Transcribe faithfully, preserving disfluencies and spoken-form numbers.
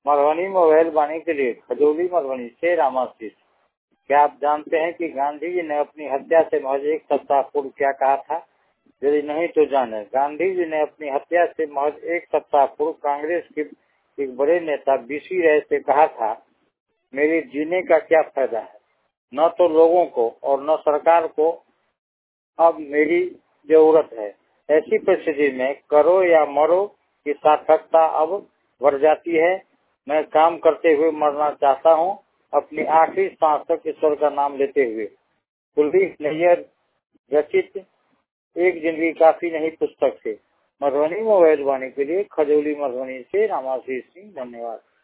Madhubani mobile वाणी के लिए खजौली मधुबनी से रामाशीष। क्या आप जानते हैं कि गांधी जी ने अपनी हत्या से महज एक सप्ताह पूर्व क्या कहा था? यदि नहीं तो जाने। गांधी जी ने अपनी हत्या से महज एक सप्ताह पूर्व कांग्रेस के एक बड़े नेता बीसी राय से कहा था, मेरे जीने का क्या फायदा है, न तो लोगों को और न सरकार को अब मेरी जरूरत है। ऐसी परिस्थिति में करो या मरो की सार्थकता अब बढ़ जाती है। मैं काम करते हुए मरना चाहता हूँ, अपनी आखिरी सांस तक ईश्वर का नाम लेते हुए। कुलदीप नैयर रचित एक जिंदगी काफी नहीं पुस्तक से। मधुबनी मोबाइल वाणी के लिए खजौली मधुबनी से रामाशीष सिंह। धन्यवाद।